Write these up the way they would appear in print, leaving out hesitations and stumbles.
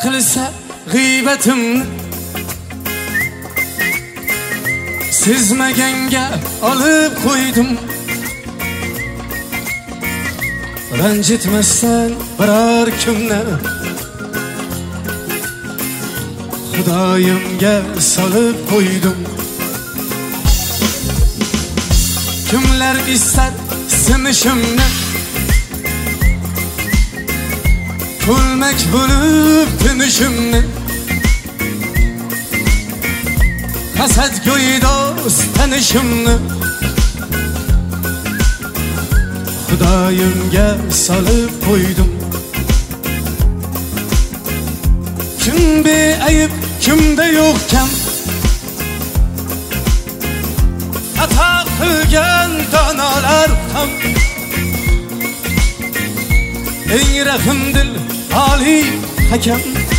qilsa g'iybatimni sezmaganga olib qo'ydim. Ranjitmasdan biror kimni Xudoyimga solib qo'ydim. Kimlar istar sinishimni ko'lmak bo'lib tinishimni hasadgo'y do'st tanishimni Xudoyimga solib qo'ydim. Kim beayb, kimda yo'q kam, xato qilgan donolar ham. Eng rahmdil oliy hakam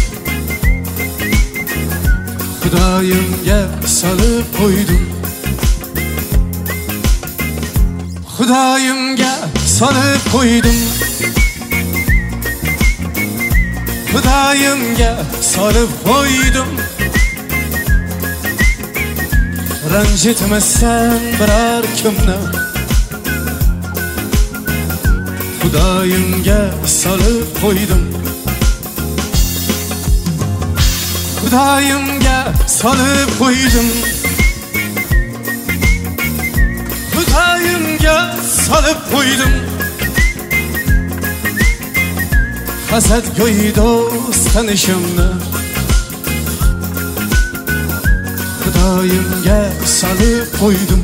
Xudoyimga solib qo'ydim. Xudoyimga solib qo'ydim. Xudoyimga solib qo'ydim. Ranjitmasdan biror kimni Xudoyimga solib qo'ydim. Xudoyimga solib qo'ydim. Xudoyimga solib qo'ydim. Hasadgo'y do'st tanishimni Xudoyimga solib qo'ydim.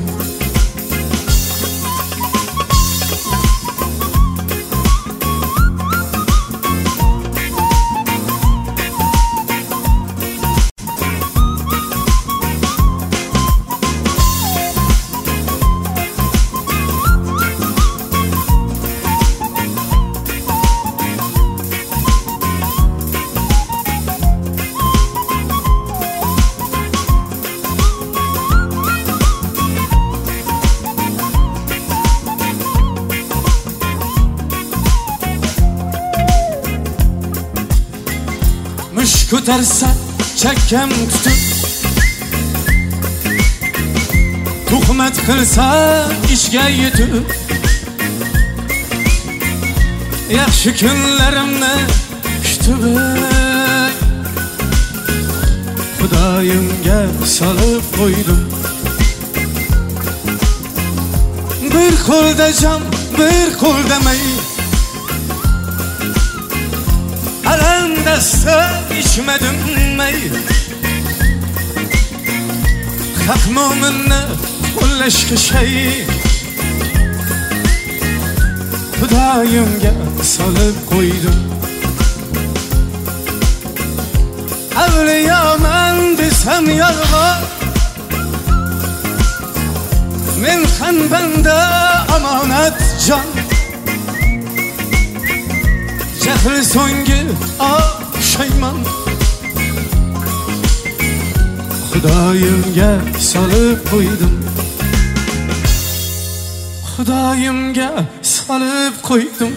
Mush ko'tarsa chakkam tutib, tuhmat qilsa ishga yetib, yaxshi kunlarimni kutib Xudoyimga solib qo'ydim. Bir qo'lda jon, bir qo'lda may, alandasta içmedim may. Haq mo'minni qo'llashga shay Xudoyimga solib qo'ydim. Avliyoman desam yolg'on, men ham banda omonat jon. Jahl so'nggi pushaymon Xudoyimga solib qo'ydim. Xudoyimga solib qo'ydim.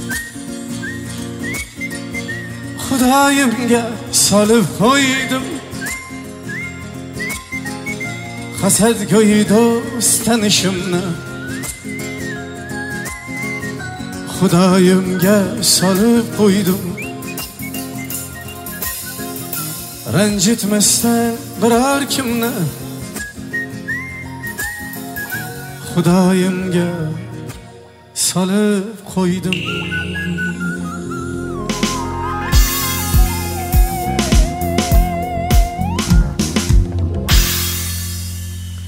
Xudoyimga solib qo'ydim. Hasadgo'y do'st tanishimni Xudoyimga solib qo'ydim. Ranjitmasdan biror kimni Xudoyimga solib qo'ydim.